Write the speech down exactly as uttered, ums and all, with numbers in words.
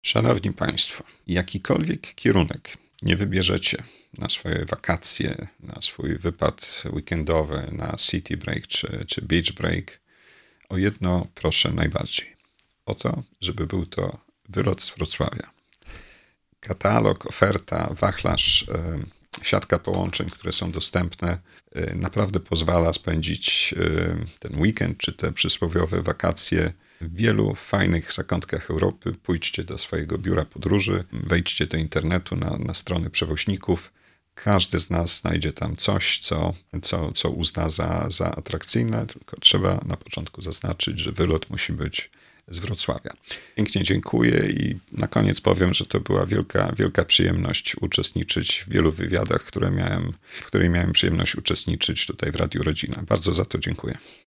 Szanowni Państwo, jakikolwiek kierunek nie wybierzecie na swoje wakacje, na swój wypad weekendowy, na city break czy, czy beach break, o jedno proszę najbardziej. O to, żeby był to wylot z Wrocławia. Katalog, oferta, wachlarz, yy, siatka połączeń, które są dostępne, yy, naprawdę pozwala spędzić yy, ten weekend czy te przysłowiowe wakacje w wielu fajnych zakątkach Europy. Pójdźcie do swojego biura podróży, wejdźcie do internetu na, na strony przewoźników. Każdy z nas znajdzie tam coś, co, co, co uzna za, za atrakcyjne, tylko trzeba na początku zaznaczyć, że wylot musi być z Wrocławia. Pięknie dziękuję i na koniec powiem, że to była wielka, wielka przyjemność uczestniczyć w wielu wywiadach, które miałem, w której miałem przyjemność uczestniczyć tutaj w Radiu Rodzina. Bardzo za to dziękuję.